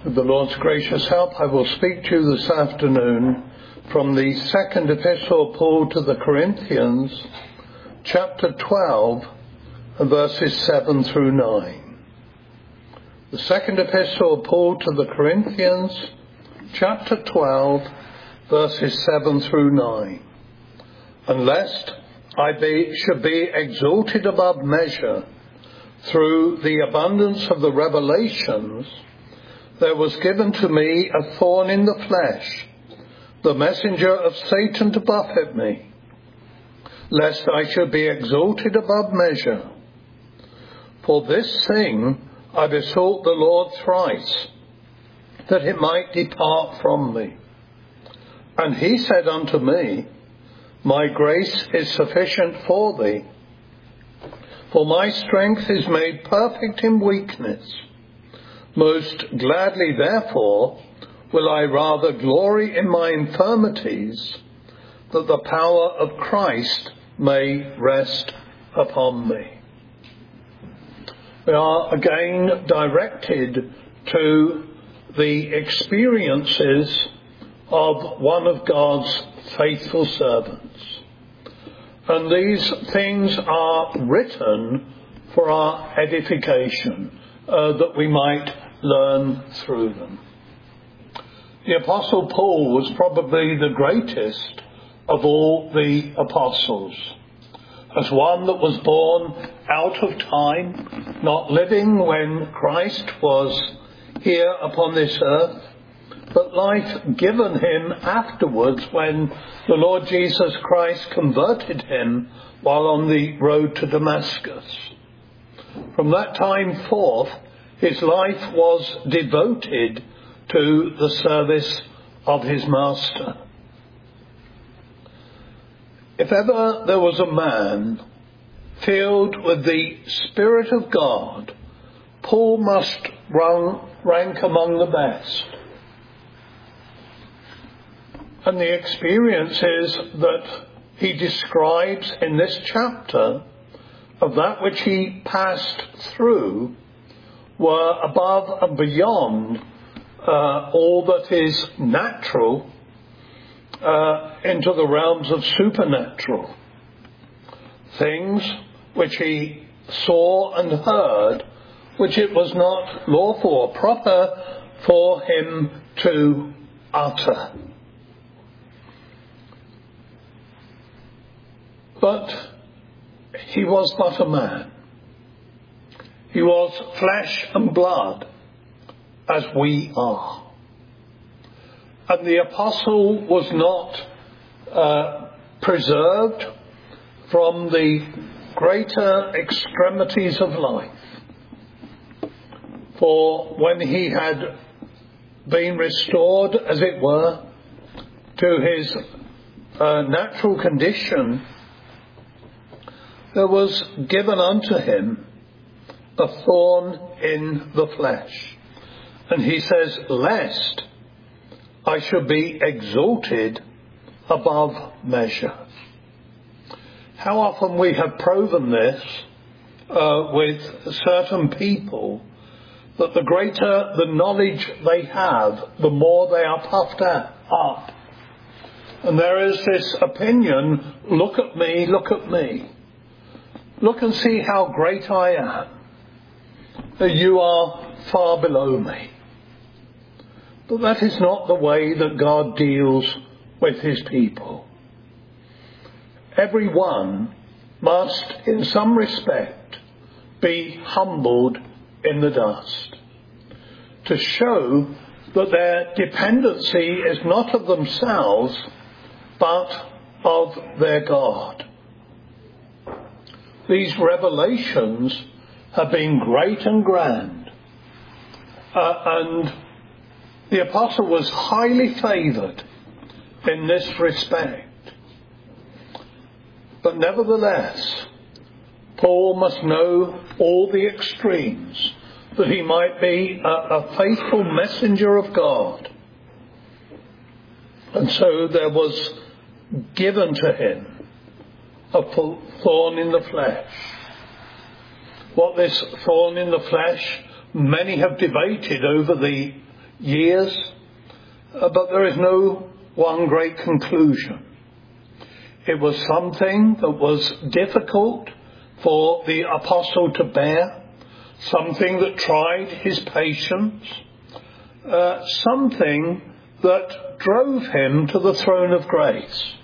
With the Lord's gracious help, I will speak to you this afternoon from the second epistle of Paul to the Corinthians, chapter 12, verses 7 through 9. The second epistle of Paul to the Corinthians, chapter 12, verses 7 through 9. And lest I should be exalted above measure through the abundance of the revelations, there was given to me a thorn in the flesh, the messenger of Satan to buffet me, lest I should be exalted above measure. For this thing I besought the Lord thrice, that it might depart from me. And he said unto me, My grace is sufficient for thee, for my strength is made perfect in weakness. Most gladly, therefore, will I rather glory in my infirmities, that the power of Christ may rest upon me. We are again directed to the experiences of one of God's faithful servants. And these things are written for our edification, that we might learn through them. The Apostle Paul was probably the greatest of all the apostles, as one that was born out of time, not living when Christ was here upon this earth, but life given him afterwards when the Lord Jesus Christ converted him while on the road to Damascus. From that time forth, his life was devoted to the service of his master. If ever there was a man filled with the Spirit of God, Paul must rank among the best. And the experiences that he describes in this chapter of that which he passed through were above and beyond all that is natural into the realms of supernatural. Things which he saw and heard, which it was not lawful or proper for him to utter. But he was but a man. He was flesh and blood, as we are. And the apostle was not preserved from the greater extremities of life. For when he had been restored, as it were, to his natural condition, there was given unto him a thorn in the flesh. And he says, lest I should be exalted above measure. How often we have proven this with certain people, that the greater the knowledge they have, the more they are puffed up. And there is this opinion, look at me, look at me. Look and see how great I am. You are far below me. But that is not the way that God deals with his people. Everyone must, in some respect, be humbled in the dust, to show that their dependency is not of themselves, but of their God. These revelations have been great and grand, and the apostle was highly favoured in this respect. But nevertheless, Paul must know all the extremes, that he might be a faithful messenger of God. And so there was given to him a thorn in the flesh. What this thorn in the flesh, many have debated over the years, but there is no one great conclusion. It was something that was difficult for the apostle to bear, something that tried his patience, something that drove him to the throne of grace.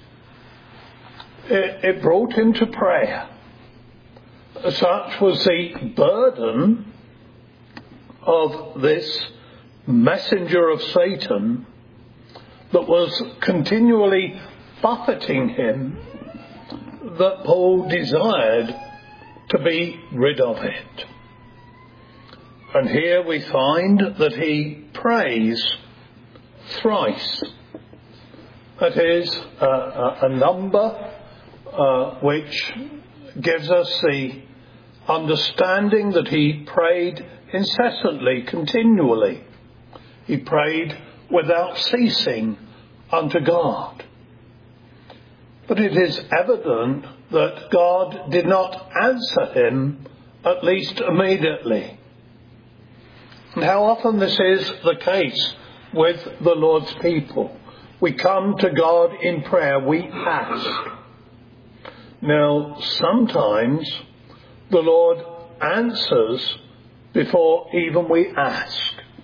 It brought him to prayer. Such was the burden of this messenger of Satan that was continually buffeting him, that Paul desired to be rid of it. And here we find that he prays thrice. That is a number which gives us the understanding that he prayed incessantly, continually. He prayed without ceasing unto God. But it is evident that God did not answer him, at least immediately. And how often this is the case with the Lord's people. We come to God in prayer, we ask. Now, sometimes the Lord answers before even we ask.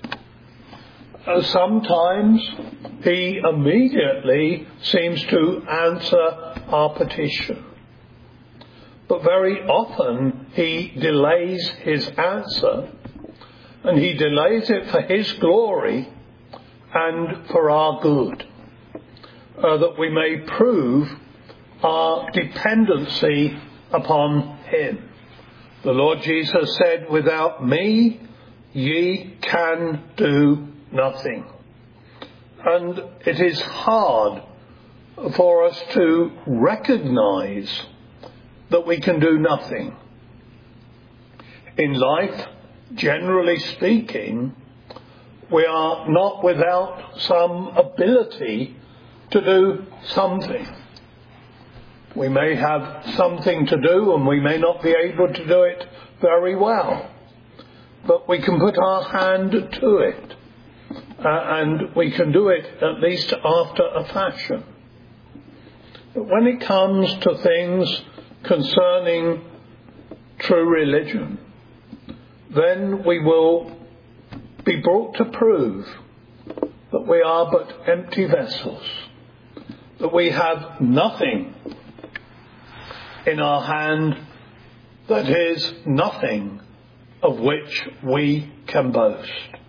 Sometimes he immediately seems to answer our petition. But very often he delays his answer, and he delays it for his glory and for our good, that we may prove our dependency upon him. The Lord Jesus said, "Without me ye can do nothing." And it is hard for us to recognize that we can do nothing. In life, generally speaking, we are not without some ability to do something. We may have something to do and we may not be able to do it very well, but we can put our hand to it, and we can do it at least after a fashion. But when it comes to things concerning true religion, then we will be brought to prove that we are but empty vessels, that we have nothing in our hand, that is, nothing of which we can boast.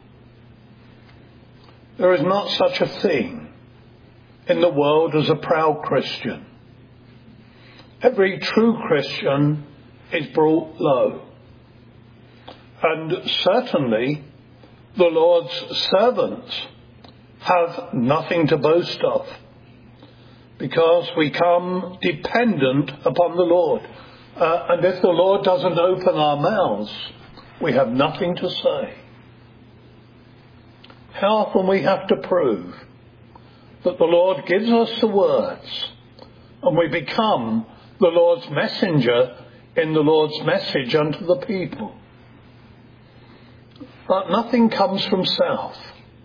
There is not such a thing in the world as a proud Christian. Every true Christian is brought low. And certainly the Lord's servants have nothing to boast of, because we come dependent upon the Lord. And if the Lord doesn't open our mouths, we have nothing to say. How often we have to prove that the Lord gives us the words, and we become the Lord's messenger in the Lord's message unto the people. But nothing comes from self.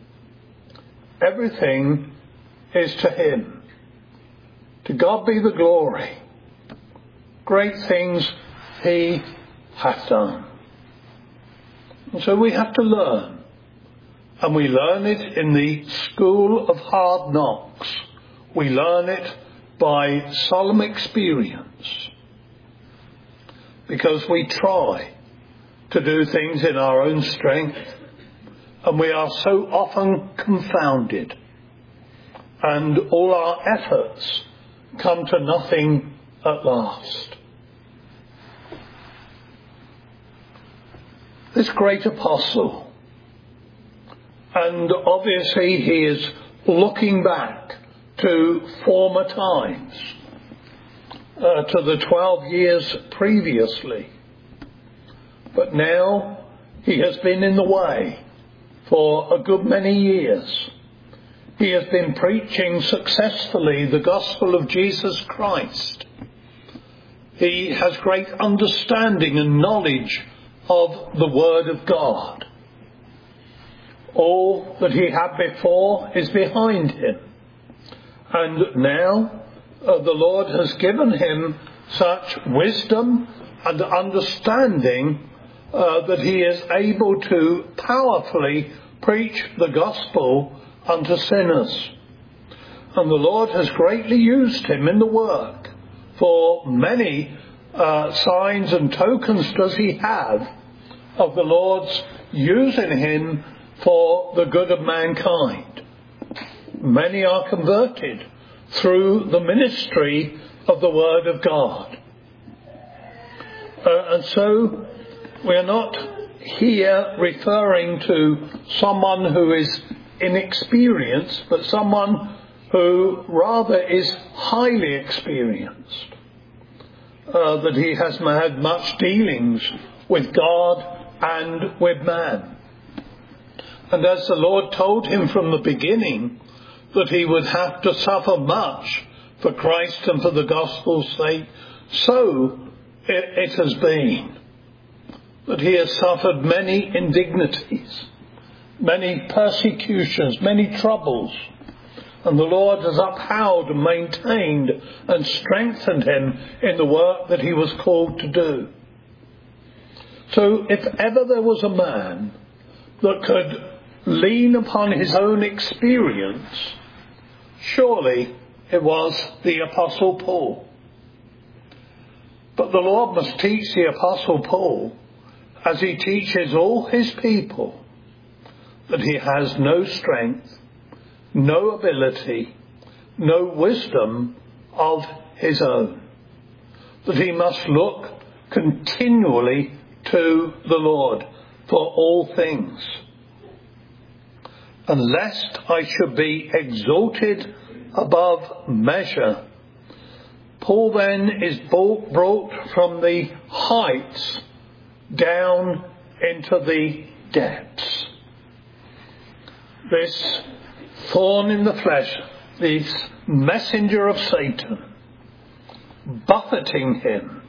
Everything is to him. To God be the glory. Great things he hath done. And so we have to learn. And we learn it in the school of hard knocks. We learn it by solemn experience. Because we try to do things in our own strength, and we are so often confounded, and all our efforts come to nothing at last. This great apostle, and obviously he is looking back to former times, to the 12 years previously. But now he has been in the way for a good many years. He has been preaching successfully the gospel of Jesus Christ. He has great understanding and knowledge of the Word of God. All that he had before is behind him. And now the Lord has given him such wisdom and understanding that he is able to powerfully preach the gospel unto sinners. And the Lord has greatly used him in the work, for many signs and tokens does he have of the Lord's using him for the good of mankind. Many are converted through the ministry of the Word of God. And so we are not here referring to someone who is inexperienced, but someone who rather is highly experienced, that he has had much dealings with God and with man. And as the Lord told him from the beginning that he would have to suffer much for Christ and for the gospel's sake, so it has been. That he has suffered many indignities, many persecutions, many troubles. And the Lord has upheld and maintained and strengthened him in the work that he was called to do. So if ever there was a man that could lean upon his own experience, surely it was the Apostle Paul. But the Lord must teach the Apostle Paul, as he teaches all his people, that he has no strength, no ability, no wisdom of his own, that he must look continually to the Lord for all things. And lest I should be exalted above measure, Paul then is brought from the heights down into the depths. This thorn in the flesh, this messenger of Satan, buffeting him,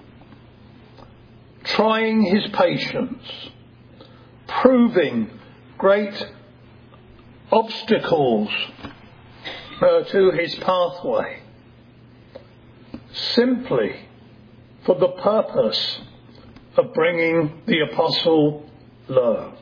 trying his patience, proving great obstacles to his pathway, simply for the purpose of bringing the apostle low.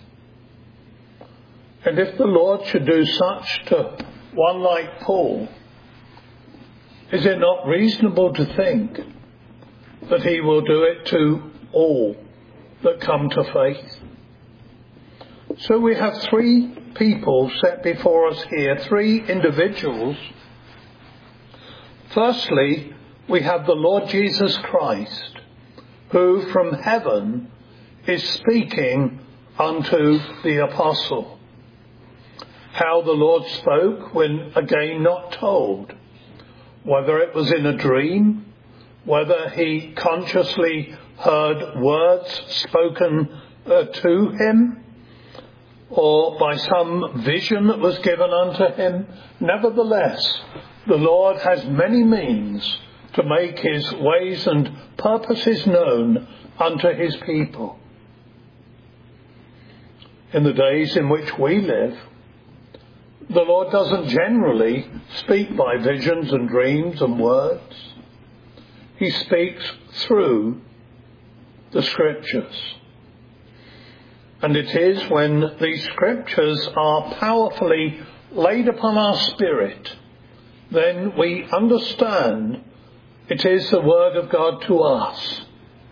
And if the Lord should do such to one like Paul, is it not reasonable to think that he will do it to all that come to faith? So we have three people set before us here, three individuals. Firstly, we have the Lord Jesus Christ, who from heaven is speaking unto the apostle. How the Lord spoke when again not told, whether it was in a dream, whether he consciously heard words spoken to him, or by some vision that was given unto him. Nevertheless, the Lord has many means to make his ways and purposes known unto his people. In the days in which we live, the Lord doesn't generally speak by visions and dreams and words. He speaks through the Scriptures. And it is when these Scriptures are powerfully laid upon our spirit, then we understand it is the Word of God to us.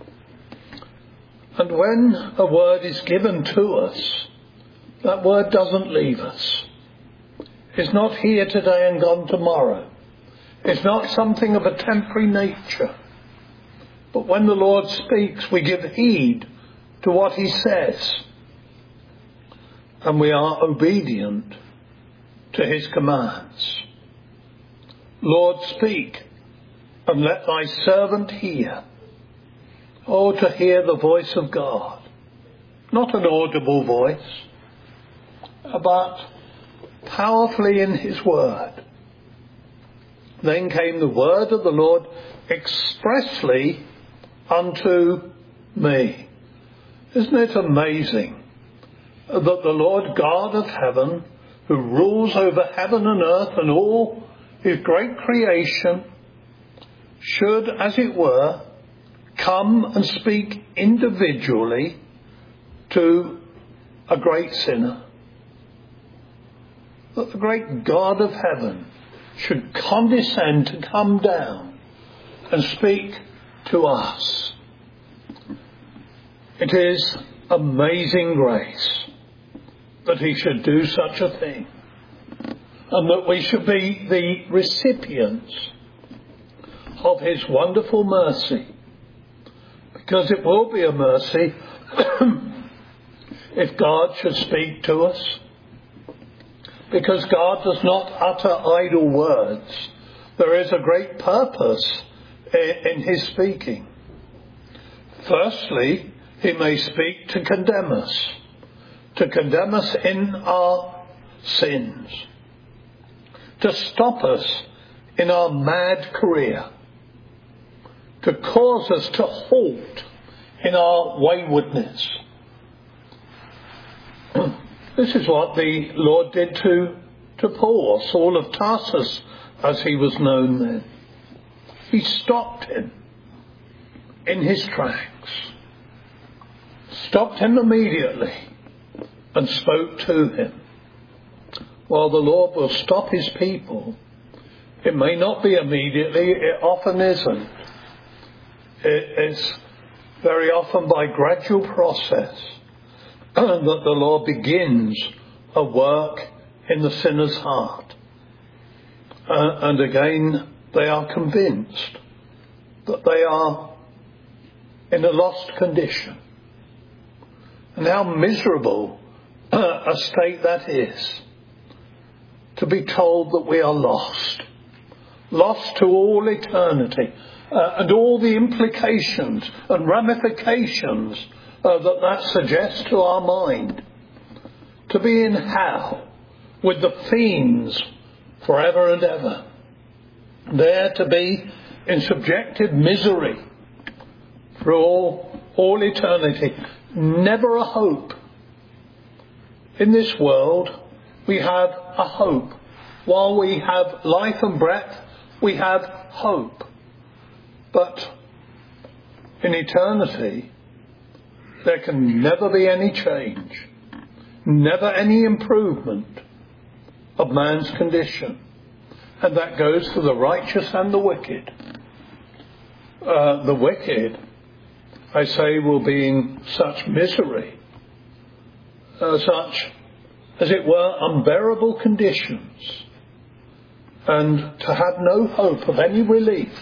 And when a word is given to us, that word doesn't leave us. It's not here today and gone tomorrow. It's not something of a temporary nature. But when the Lord speaks, we give heed to what he says. And we are obedient to his commands. Lord, speak, and let thy servant hear. Oh, to hear the voice of God. Not an audible voice, but powerfully in his word. Then came the word of the Lord expressly unto me. Isn't it amazing that the Lord God of heaven, who rules over heaven and earth and all his great creation, should, as it were, come and speak individually to a great sinner. That the great God of heaven should condescend to come down and speak to us. It is amazing grace that he should do such a thing, and that we should be the recipients of his wonderful mercy, because it will be a mercy if God should speak to us, because God does not utter idle words. There is a great purpose in his speaking. Firstly, he may speak to condemn us in our sins, to stop us in our mad career, to cause us to halt in our waywardness. This is what the Lord did to Paul, Saul of Tarsus, as he was known then. He stopped him in his tracks, stopped him immediately, and spoke to him. While the Lord will stop his people, it may not be immediately, it often isn't. It's very often by gradual process that the Lord begins a work in the sinner's heart. And again, they are convinced that they are in a lost condition. And how miserable a state that is, to be told that we are lost to all eternity, and all the implications and ramifications that suggests to our mind. To be in hell with the fiends forever and ever. There to be in subjective misery for all eternity. Never a hope. In this world we have a hope. While we have life and breath, we have hope. But in eternity, there can never be any change, never any improvement of man's condition. And that goes for the righteous and the wicked. The wicked, I say, will be in such misery, such, as it were, unbearable conditions, and to have no hope of any relief.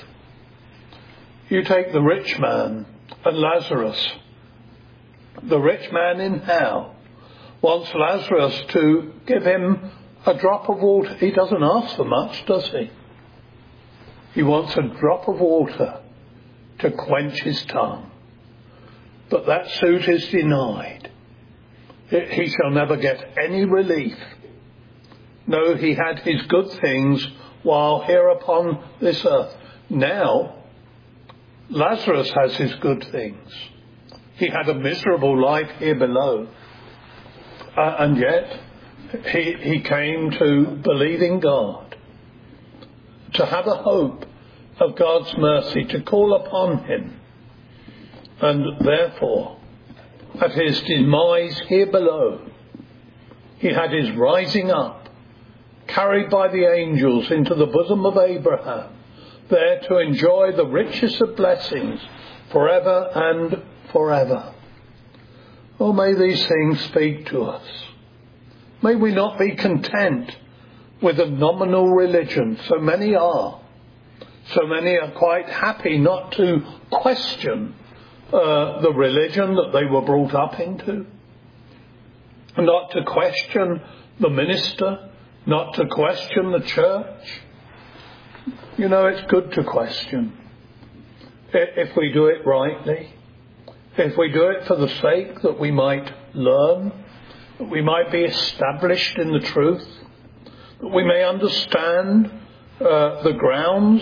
You take the rich man and Lazarus. The rich man in hell wants Lazarus to give him a drop of water. He doesn't ask for much, does he? He wants a drop of water to quench his tongue. But that suit is denied. He shall never get any relief. No, he had his good things while here upon this earth. Now, Lazarus has his good things. He had a miserable life here below. And yet, he came to believe in God, to have a hope of God's mercy, to call upon him. And therefore, at his demise here below, he had his rising up, carried by the angels into the bosom of Abraham, there to enjoy the richest of blessings forever and forever. Oh, may these things speak to us. May we not be content with a nominal religion. So many are. So many are quite happy not to question the religion that they were brought up into. Not to question the minister. Not to question the church. You know, it's good to question. If we do it rightly. If we do it for the sake that we might learn, that we might be established in the truth, that we may understand the grounds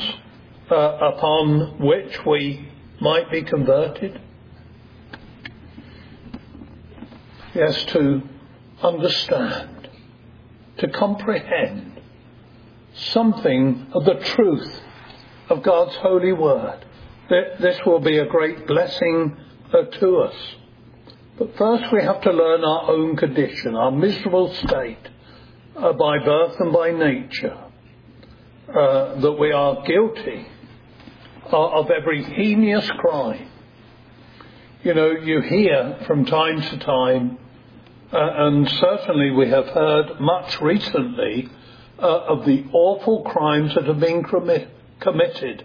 upon which we might be converted. Yes, to understand, to comprehend something of the truth of God's holy word. This will be a great blessing to us. But first we have to learn our own condition, our miserable state, by birth and by nature, that we are guilty of every heinous crime. You know, you hear from time to time, and certainly we have heard much recently, of the awful crimes that have been committed.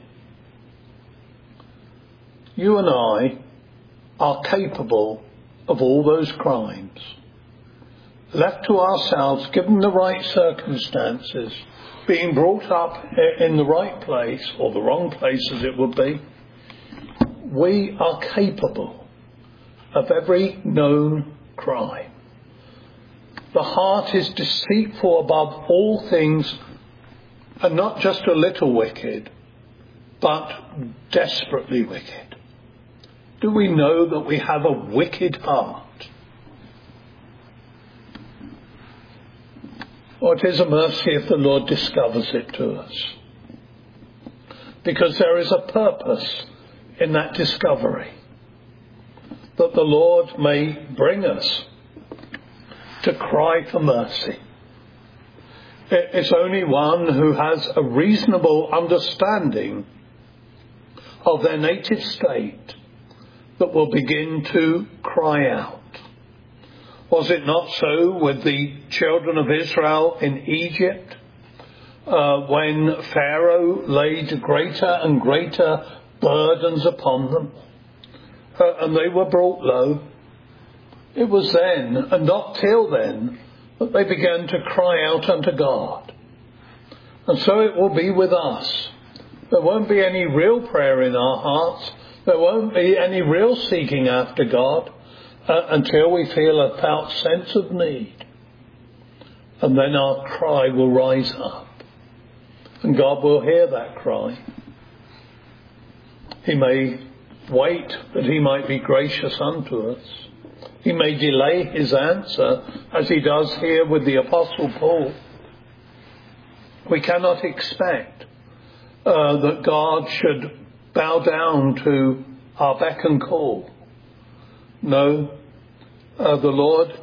You and I are capable of all those crimes. Left to ourselves, given the right circumstances, being brought up in the right place, or the wrong place as it would be, we are capable of every known crime. The heart is deceitful above all things, and not just a little wicked, but desperately wicked. Do we know that we have a wicked heart? Well, it is a mercy if the Lord discovers it to us, because there is a purpose in that discovery, that the Lord may bring us to cry for mercy. It's only one who has a reasonable understanding of their native state that will begin to cry out. Was it not so with the children of Israel in Egypt, when Pharaoh laid greater and greater burdens upon them, and they were brought low? It was then, and not till then, that they began to cry out unto God. And so it will be with us. There won't be any real prayer in our hearts. There won't be any real seeking after God until we feel a felt sense of need. And then our cry will rise up. And God will hear that cry. He may wait that he might be gracious unto us. He may delay his answer, as he does here with the Apostle Paul. We cannot expect that God should bow down to our beck and call. No, the Lord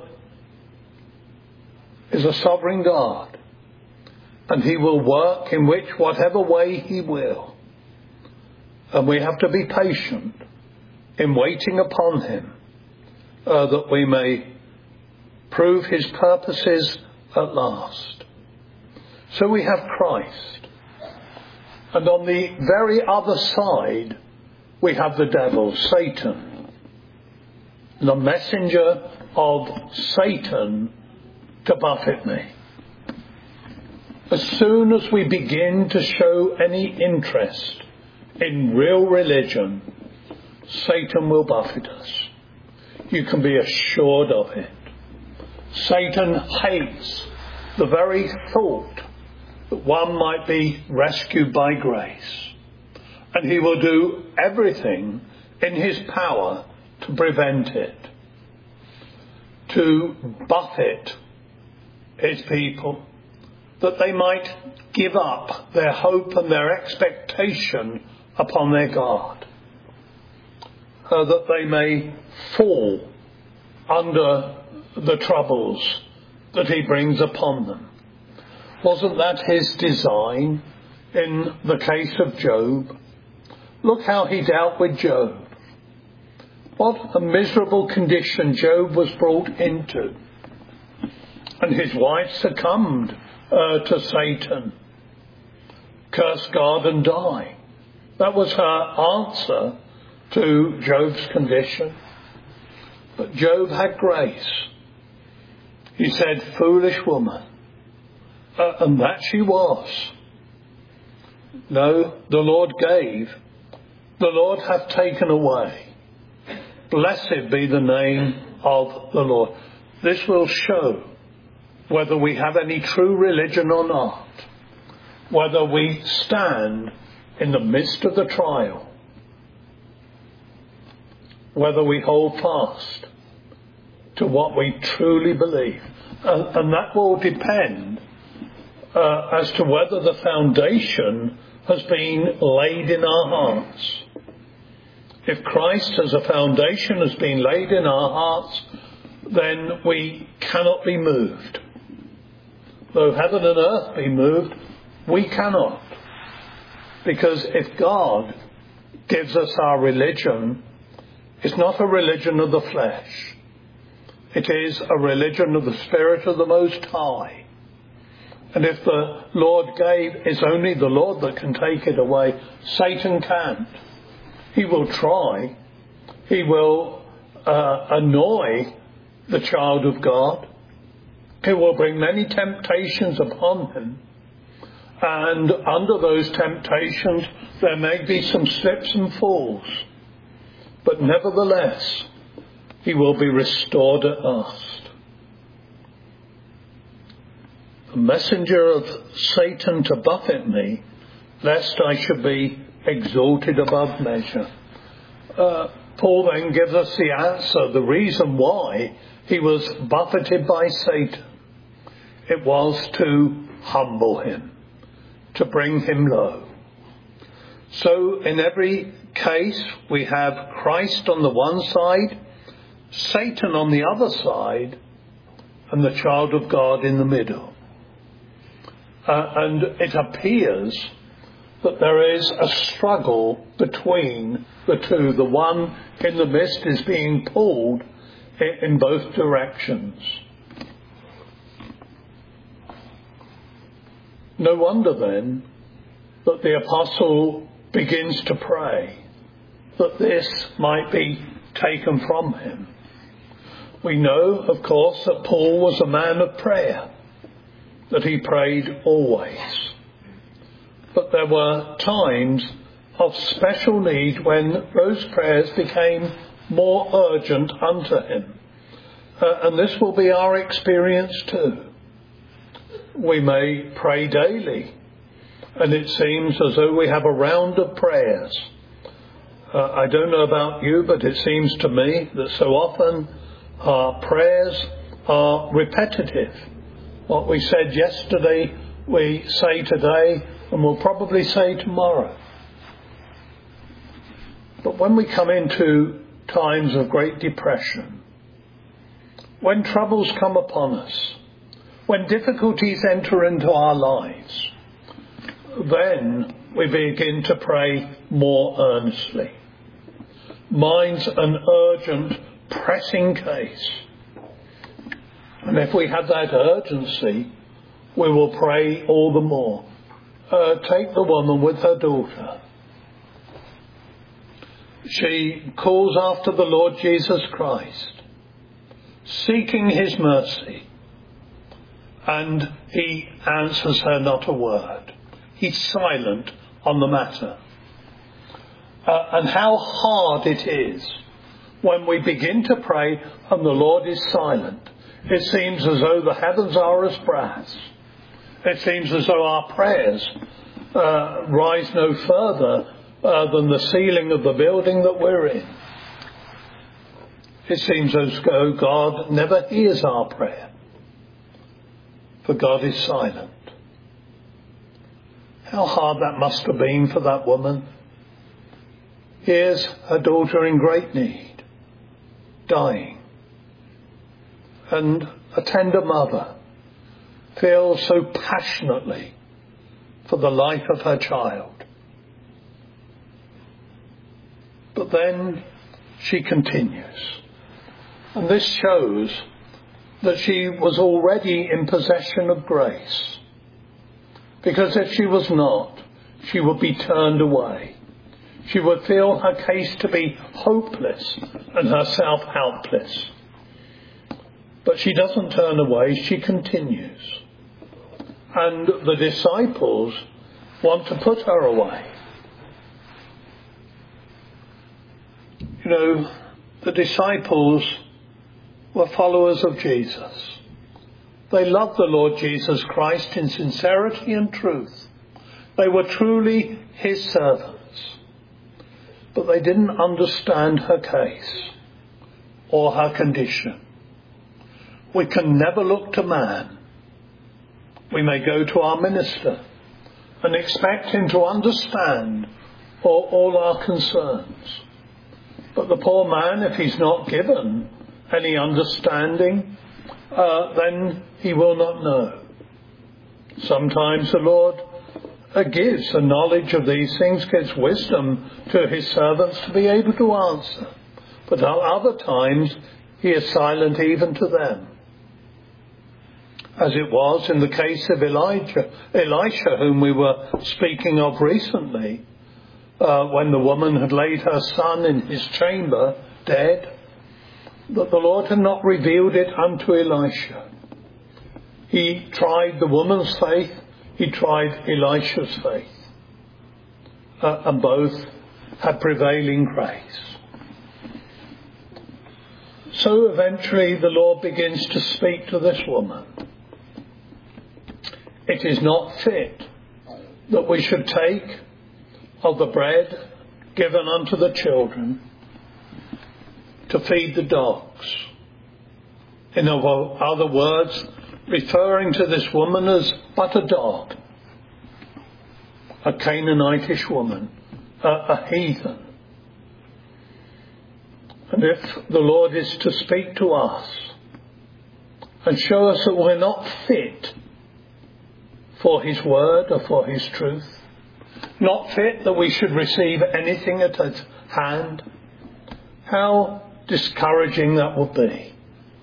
is a sovereign God, and he will work in whatever way he will. And we have to be patient in waiting upon him, that we may prove his purposes at last. So we have Christ. And on the very other side, we have the devil, Satan, the messenger of Satan to buffet me. As soon as we begin to show any interest in real religion, Satan will buffet us. You can be assured of it. Satan hates the very thought that one might be rescued by grace. And he will do everything in his power to prevent it, to buffet his people, that they might give up their hope and their expectation upon their God, that they may fall under the troubles that he brings upon them. Wasn't that his design in the case of Job? Look how he dealt with Job. What a miserable condition Job was brought into. And his wife succumbed to Satan. Curse God and die. That was her answer to Job's condition. But Job had grace. He said, "Foolish woman." And that she was. No, the Lord gave. The Lord hath taken away. Blessed be the name of the Lord. This will show whether we have any true religion or not, whether we stand in the midst of the trial, whether we hold fast to what we truly believe. And that will depend as to whether the foundation has been laid in our hearts. If Christ as a foundation has been laid in our hearts, then we cannot be moved. Though heaven and earth be moved, we cannot. Because if God gives us our religion, it's not a religion of the flesh. It is a religion of the Spirit of the Most High. And if the Lord gave, it's only the Lord that can take it away. Satan can't. He will try. He will annoy the child of God. He will bring many temptations upon him. And under those temptations, there may be some slips and falls. But nevertheless, he will be restored at last. The messenger of Satan to buffet me, lest I should be exalted above measure. Paul then gives us the answer, the reason why he was buffeted by Satan. It was to humble him, to bring him low. So in every case, we have Christ on the one side, Satan on the other side, and the child of God in the middle. And it appears that there is a struggle between the two. The one in the midst is being pulled in both directions. No wonder then that the apostle begins to pray that this might be taken from him. We know, of course, that Paul was a man of prayer, that he prayed always. But there were times of special need when those prayers became more urgent unto him. And this will be our experience too. We may pray daily, and it seems as though we have a round of prayers. I don't know about you, but it seems to me that so often our prayers are repetitive. What we said yesterday, we say today, and we'll probably say tomorrow. But when we come into times of great depression, when troubles come upon us, when difficulties enter into our lives, then we begin to pray more earnestly. Mine's an urgent, pressing case. And if we have that urgency, we will pray all the more. Take the woman with her daughter. She calls after the Lord Jesus Christ, seeking his mercy. And he answers her not a word. He's silent on the matter. And how hard it is when we begin to pray and the Lord is silent. It seems as though the heavens are as brass. It seems as though our prayers rise no further than the ceiling of the building that we're in. It seems as though God never hears our prayer, for God is silent. How hard that must have been for that woman. Here's her daughter in great need, dying. And a tender mother feels so passionately for the life of her child. But then she continues. And this shows that she was already in possession of grace. Because if she was not, she would be turned away. She would feel her case to be hopeless and herself helpless. But she doesn't turn away, she continues. And the disciples want to put her away. You know, the disciples were followers of Jesus. They loved the Lord Jesus Christ in sincerity and truth. They were truly his servants. But they didn't understand her case or her condition. we can never look to man. We may go to our minister and expect him to understand all our concerns. But the poor man, if he's not given any understanding, then he will not know. Sometimes the Lord gives the knowledge of these things, gives wisdom to his servants to be able to answer. But at other times he is silent even to them. As it was in the case of Elisha, whom we were speaking of recently, when the woman had laid her son in his chamber, dead, that the Lord had not revealed it unto Elisha. He tried the woman's faith, he tried Elisha's faith, and both had prevailing grace. So eventually the Lord begins to speak to this woman. It is not fit that we should take of the bread given unto the children to feed the dogs. In other words, referring to this woman as but a dog, a Canaanitish woman, a heathen. And if the Lord is to speak to us and show us that we're not fit for his word or for his truth, not fit that we should receive anything at his hand, how discouraging that would be.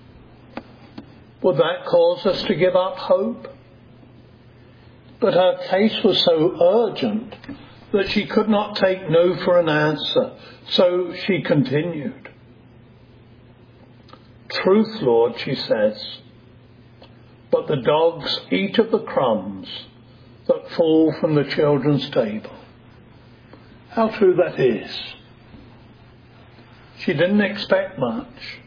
Would that cause us to give up hope? But her case was so urgent that she could not take no for an answer, so she continued. Truth, Lord, she says, but the dogs eat of the crumbs that fall from the children's table. How true that is. She didn't expect much.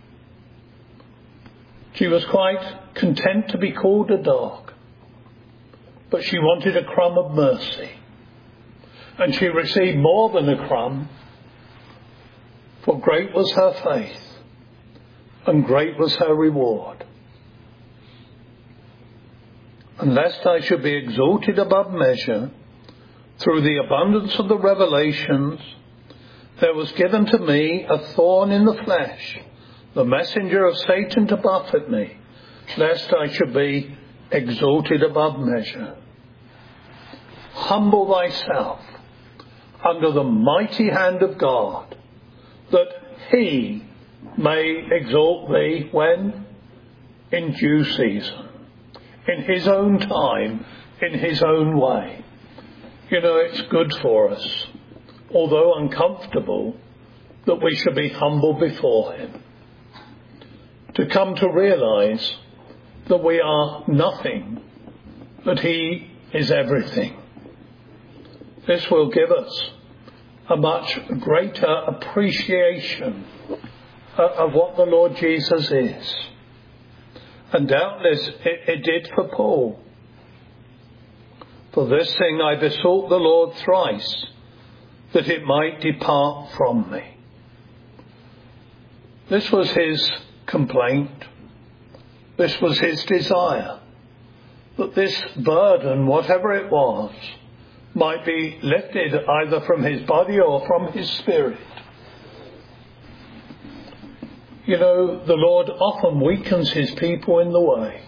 She was quite content to be called a dog, but she wanted a crumb of mercy. And she received more than a crumb, for great was her faith, and great was her reward. And lest I should be exalted above measure, through the abundance of the revelations, there was given to me a thorn in the flesh, the messenger of Satan to buffet me, lest I should be exalted above measure. Humble thyself under the mighty hand of God, that he may exalt thee when? In due season, in his own time, in his own way. You know, it's good for us, although uncomfortable, that we should be humble before him, to come to realize that we are nothing, that he is everything. This will give us a much greater appreciation of what the Lord Jesus is. And doubtless it did for Paul. For this thing I besought the Lord thrice, that it might depart from me. This was his complaint. This was his desire, that this burden, whatever it was, might be lifted either from his body or from his spirit. You know, the Lord often weakens his people in the way.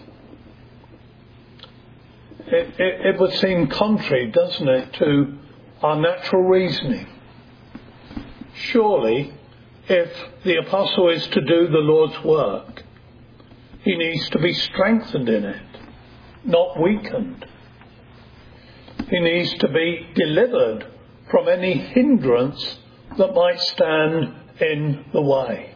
It would seem contrary, doesn't it, to our natural reasoning. Surely, if the apostle is to do the Lord's work, he needs to be strengthened in it, not weakened. He needs to be delivered from any hindrance that might stand in the way.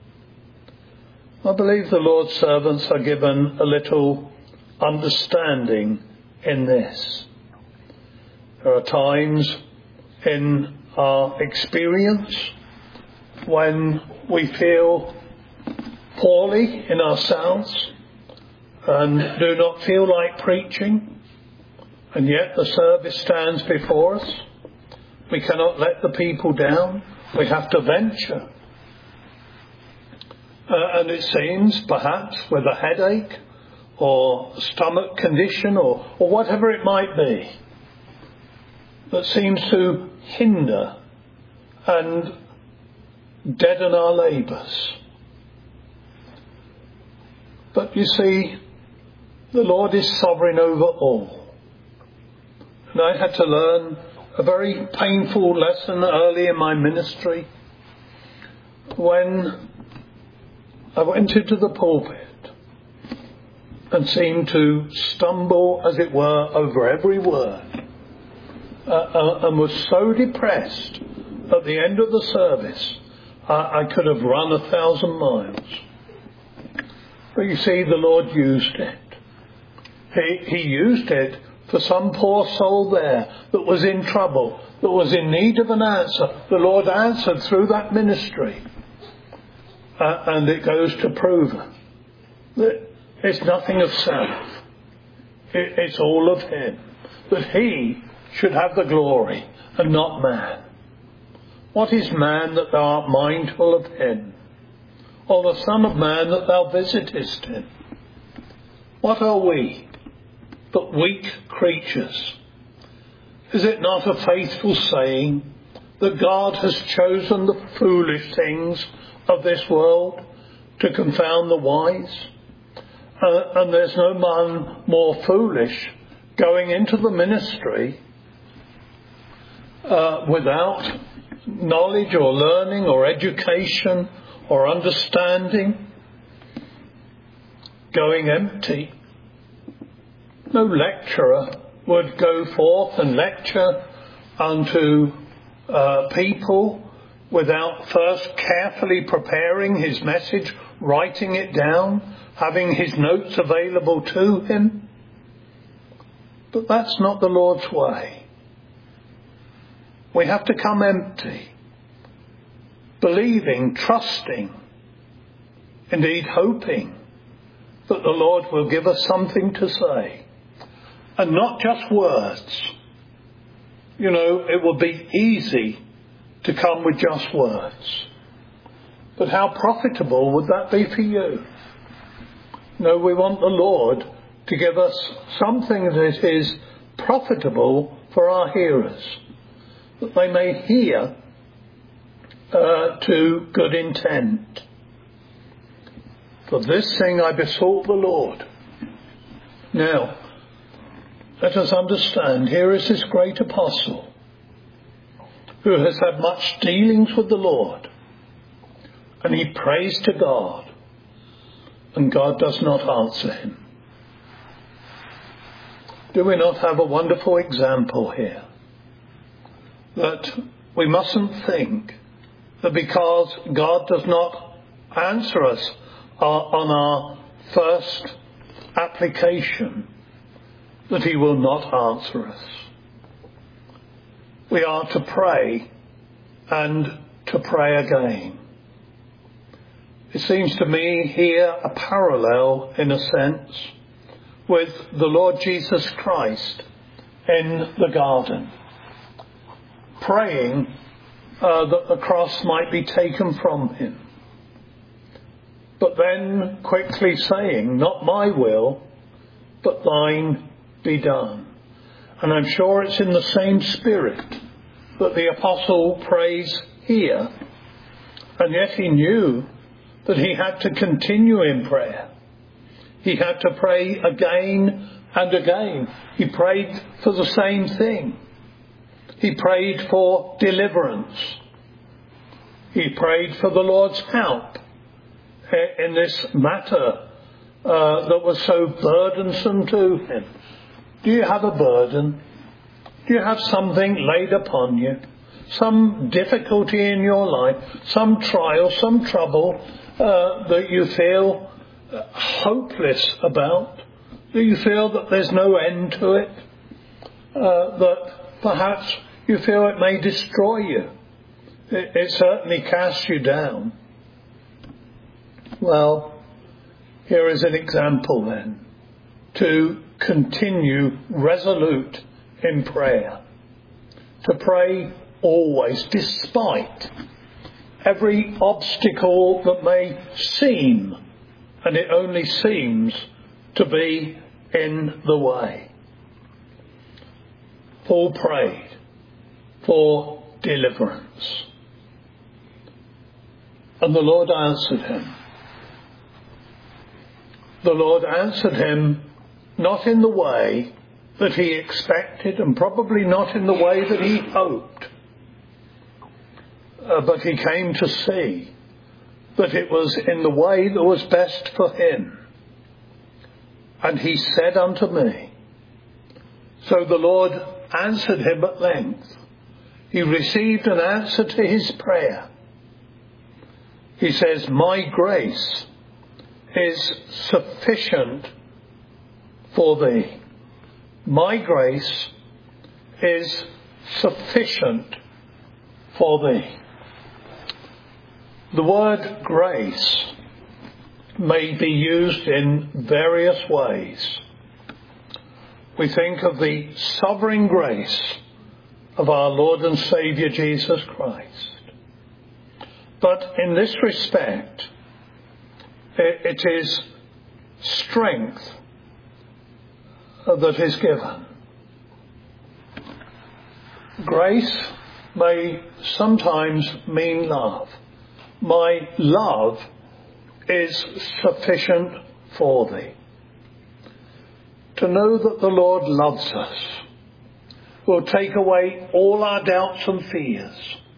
I believe the Lord's servants are given a little understanding in this. There are times in our experience when we feel poorly in ourselves and do not feel like preaching, and yet the service stands before us. We cannot let the people down. We have to venture. And it seems, perhaps, with a headache or stomach condition or whatever it might be, that seems to hinder and deaden our labours. But you see, the Lord is sovereign over all. And I had to learn a very painful lesson early in my ministry when I went into the pulpit and seemed to stumble, as it were, over every word, and was so depressed at the end of the service I could have run 1,000 miles. But you see, the Lord used it. He used it for some poor soul there that was in trouble, that was in need of an answer. The Lord answered through that ministry. And it goes to prove that it's nothing of self. It's all of Him. That He should have the glory and not man. What is man that thou art mindful of him? Or the Son of Man that thou visitest him? What are we but weak creatures? Is it not a faithful saying that God has chosen the foolish things of this world to confound the wise? And there's no man more foolish going into the ministry without knowledge or learning or education or understanding, going empty. No lecturer would go forth and lecture unto people without first carefully preparing his message, writing it down, having his notes available to him. But that's not the Lord's way. We have to come empty, believing, trusting, indeed hoping that the Lord will give us something to say. And not just words. You know, it will be easy to come with just words. But how profitable would that be for you? No, we want the Lord to give us something that is profitable for our hearers, that they may hear to good intent. For this thing I besought the Lord. Now, let us understand, here is this great apostle who has had much dealings with the Lord, and he prays to God, and God does not answer him. Do we not have a wonderful example here? That we mustn't think that because God does not answer us on our first application, that he will not answer us. We are to pray and to pray again. It seems to me here a parallel, in a sense, with the Lord Jesus Christ in the garden, praying that the cross might be taken from him, but then quickly saying, not my will, but thine be done. And I'm sure it's in the same spirit that the apostle prays here, and yet he knew that he had to continue in prayer. He had to pray again and again. He prayed for the same thing. He prayed for deliverance. He prayed for the Lord's help in this matter that was so burdensome to him. Do you have a burden? Do you have something laid upon you? Some difficulty in your life, some trial, some trouble that you feel hopeless about? Do you feel that there's no end to it? That perhaps you feel it may destroy you? It certainly casts you down. Well, here is an example then, to continue resolute in prayer, to pray always despite every obstacle that may seem, and it only seems, to be in the way. Paul prayed for deliverance. And the Lord answered him. The Lord answered him not in the way that he expected, and probably not in the way that he hoped. But he came to see that it was in the way that was best for him. And he said unto me, so the Lord answered him at length. He received an answer to his prayer. He says, my grace is sufficient for thee. My grace is sufficient for thee. The word grace may be used in various ways. We think of the sovereign grace of our Lord and Saviour Jesus Christ. But in this respect, it is strength that is given. Grace may sometimes mean love. My love is sufficient for thee. To know that the Lord loves us will take away all our doubts and fears.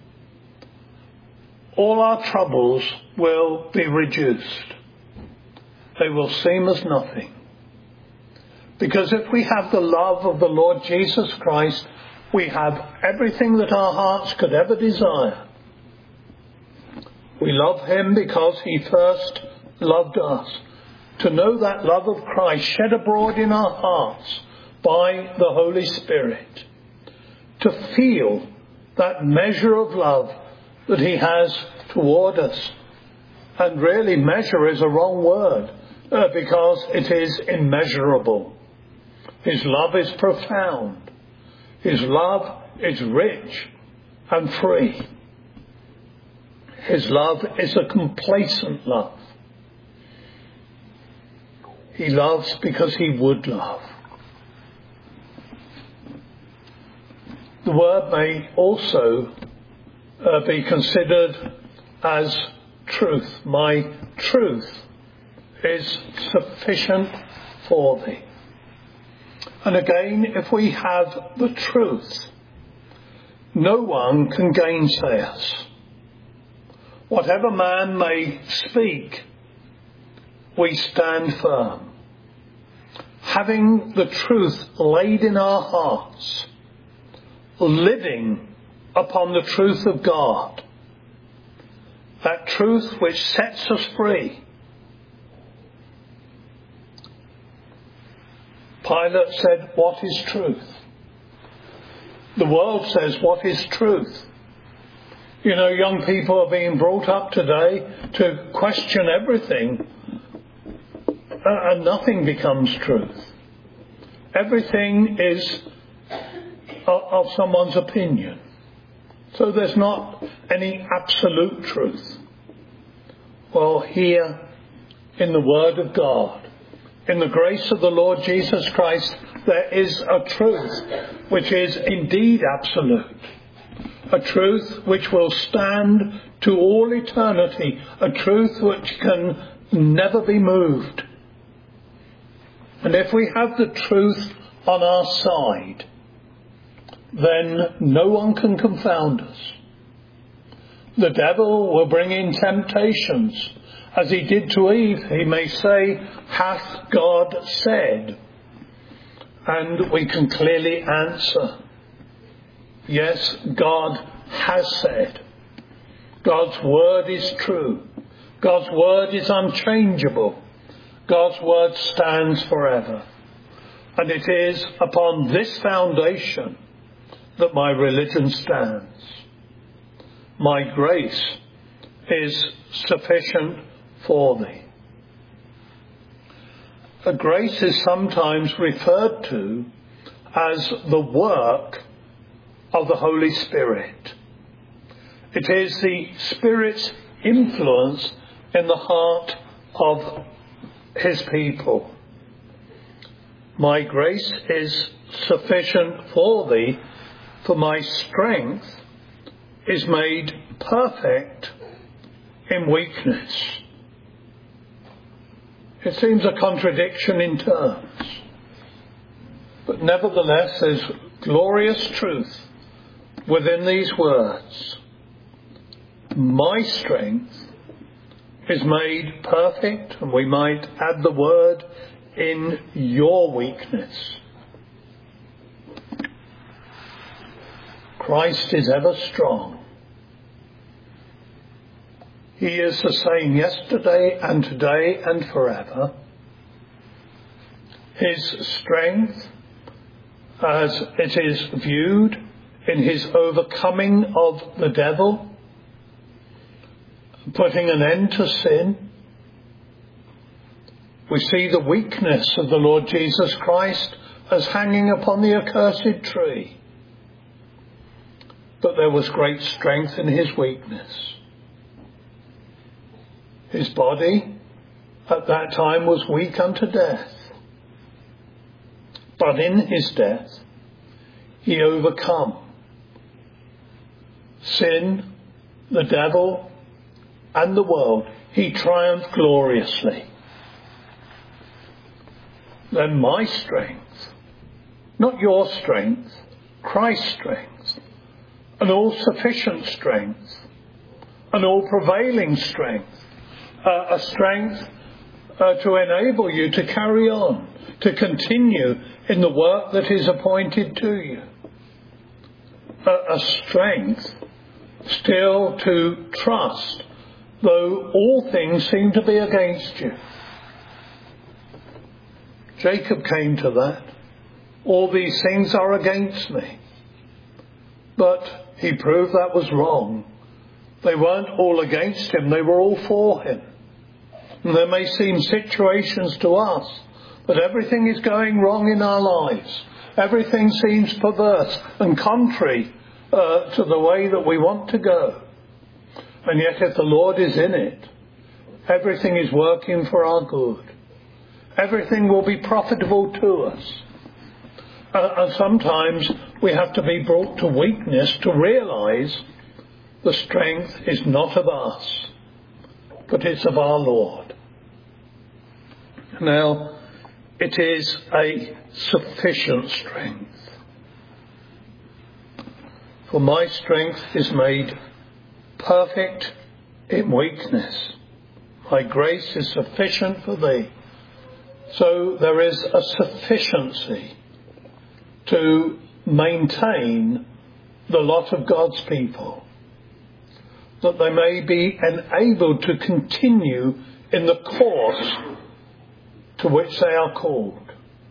All our troubles will be reduced. They will seem as nothing. Because if we have the love of the Lord Jesus Christ, we have everything that our hearts could ever desire. We love him because he first loved us. To know that love of Christ shed abroad in our hearts by the Holy Spirit. To feel that measure of love that he has toward us. And really, measure is a wrong word because it is immeasurable. His love is profound. His love is rich and free. His love is a complacent love. He loves because he would love. The word may also be considered as truth. My truth is sufficient for thee. And again, if we have the truth, no one can gainsay us. Whatever man may speak, we stand firm. Having the truth laid in our hearts, living upon the truth of God, that truth which sets us free. Pilate said, what is truth? The world says, what is truth? You know, young people are being brought up today to question everything, and nothing becomes truth. Everything is of someone's opinion. So there's not any absolute truth. Well, here in the Word of God, in the grace of the Lord Jesus Christ, there is a truth which is indeed absolute. A truth which will stand to all eternity. A truth which can never be moved. And if we have the truth on our side, then no one can confound us. The devil will bring in temptations. As he did to Eve, he may say, hath God said? And we can clearly answer, yes, God has said. God's word is true. God's word is unchangeable. God's word stands forever. And it is upon this foundation that my religion stands. My grace is sufficient for thee. A grace is sometimes referred to as the work of the Holy Spirit. It is the Spirit's influence in the heart of his people. My grace is sufficient for thee, for my strength is made perfect in weakness. It seems a contradiction in terms, but nevertheless there's glorious truth within these words. My strength is made perfect, and we might add the word, in your weakness. Christ is ever strong. He is the same yesterday and today and forever. His strength, as it is viewed in his overcoming of the devil, putting an end to sin. We see the weakness of the Lord Jesus Christ as hanging upon the accursed tree. But there was great strength in his weakness. His body at that time was weak unto death. But in his death, he overcome sin, the devil, and the world. He triumphed gloriously. Then my strength, not your strength, Christ's strength, an all-sufficient strength, an all-prevailing strength, a strength to enable you to carry on, to continue in the work that is appointed to you. A strength still to trust, though all things seem to be against you. Jacob came to that. All these things are against me. But he proved that was wrong. They weren't all against him, they were all for him. And there may seem situations to us that everything is going wrong in our lives. Everything seems perverse and contrary to the way that we want to go. And yet if the Lord is in it, everything is working for our good. Everything will be profitable to us. And sometimes we have to be brought to weakness to realise the strength is not of us, but it's of our Lord. Now, it is a sufficient strength. For my strength is made perfect in weakness. My grace is sufficient for thee. So there is a sufficiency to maintain the lot of God's people, that they may be enabled to continue in the course to which they are called.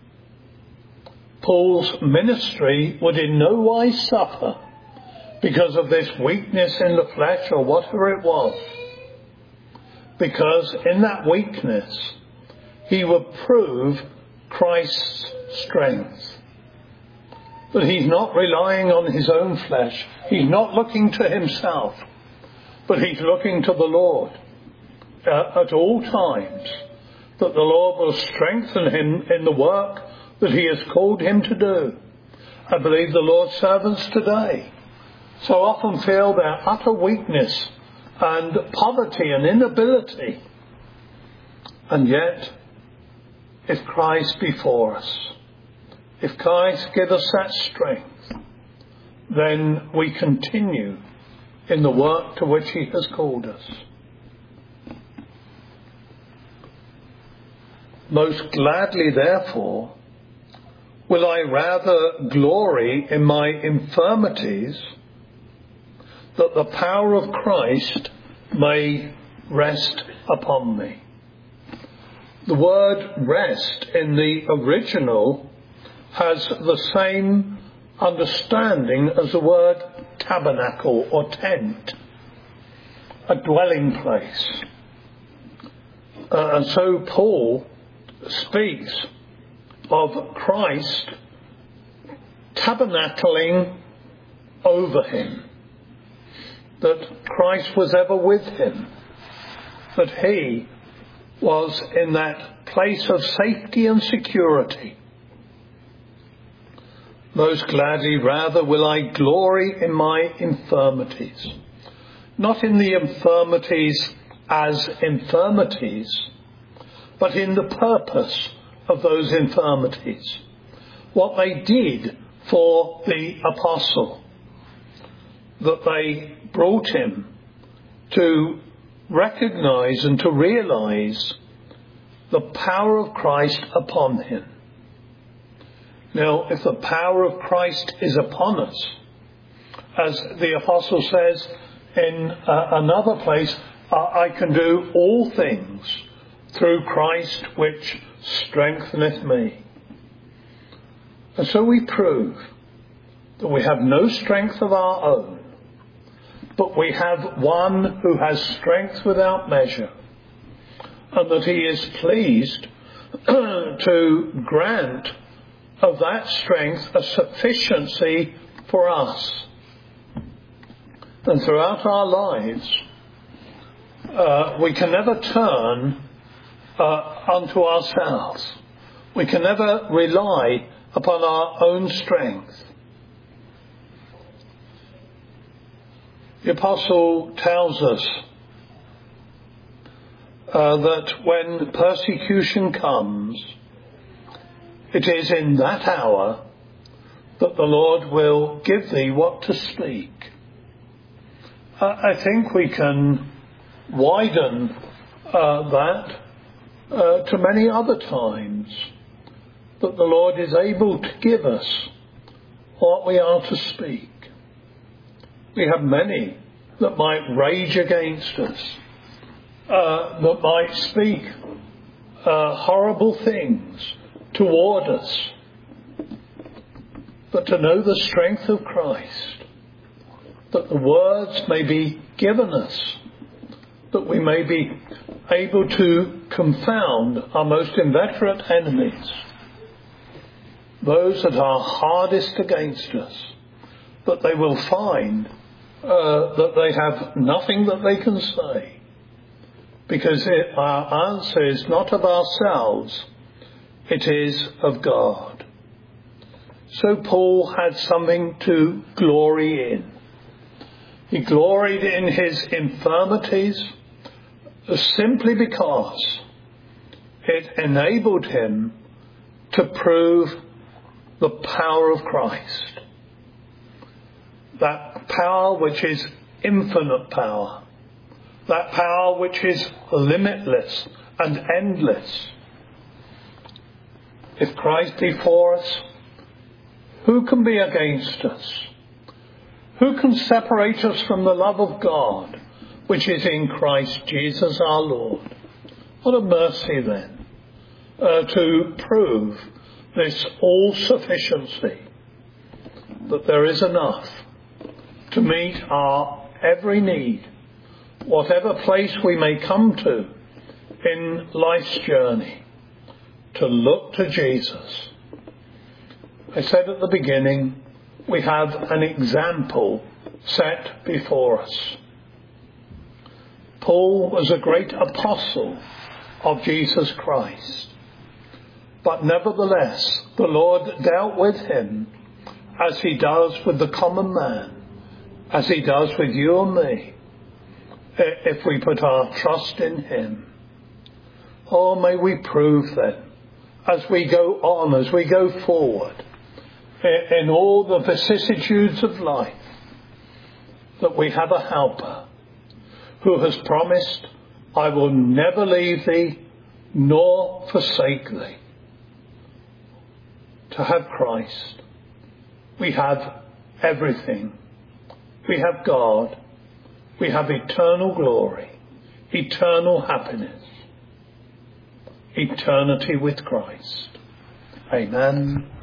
Paul's ministry would in no wise suffer because of this weakness in the flesh or whatever it was, because in that weakness he would prove Christ's strength. But he's not relying on his own flesh. He's not looking to himself, but he's looking to the Lord at all times, that the Lord will strengthen him in the work that he has called him to do. I believe the Lord's servants today so often feel their utter weakness and poverty and inability. And yet, if Christ be for us, if Christ give us that strength, then we continue in the work to which he has called us. Most gladly, therefore, will I rather glory in my infirmities, that the power of Christ may rest upon me. The word rest in the original has the same understanding as the word tabernacle or tent, a dwelling place. And so Paul speaks of Christ tabernacling over him. that Christ was ever with him, that he was in that place of safety and security. Most gladly rather will I glory in my infirmities, not in the infirmities as infirmities, but in the purpose of those infirmities, what they did for the apostle, that they brought him to recognize and to realize the power of Christ upon him. Now, if the power of Christ is upon us, as the apostle says in another place, I can do all things through Christ which strengtheneth me. And so we prove that we have no strength of our own, but we have one who has strength without measure, and that he is pleased to grant of that strength a sufficiency for us. And throughout our lives, we can never turn unto ourselves. We can never rely upon our own strength. The apostle tells us that when persecution comes, it is in that hour that the Lord will give thee what to speak. I think we can widen that to many other times, that the Lord is able to give us what we are to speak. We have many that might rage against us, that might speak horrible things toward us. But to know the strength of Christ, that the words may be given us, that we may be able to confound our most inveterate enemies, those that are hardest against us, that they will find that they have nothing that they can say, because our answer is not of ourselves, it is of God. So Paul had something to glory in. He gloried in his infirmities simply because it enabled him to prove the power of Christ. That power which is infinite power. That power which is limitless and endless. If Christ be for us, who can be against us? Who can separate us from the love of God, which is in Christ Jesus our Lord? What a mercy then, to prove this all-sufficiency, that there is enough to meet our every need, whatever place we may come to in life's journey, to look to Jesus. I said at the beginning, we have an example set before us. Paul was a great apostle of Jesus Christ, but nevertheless the Lord dealt with him as he does with the common man, as he does with you and me, if we put our trust in him. Oh, may we prove then, as we go on, as we go forward, in all the vicissitudes of life, that we have a helper who has promised, I will never leave thee nor forsake thee. To have Christ, we have everything. We have God. We have eternal glory, eternal happiness, eternity with Christ. Amen.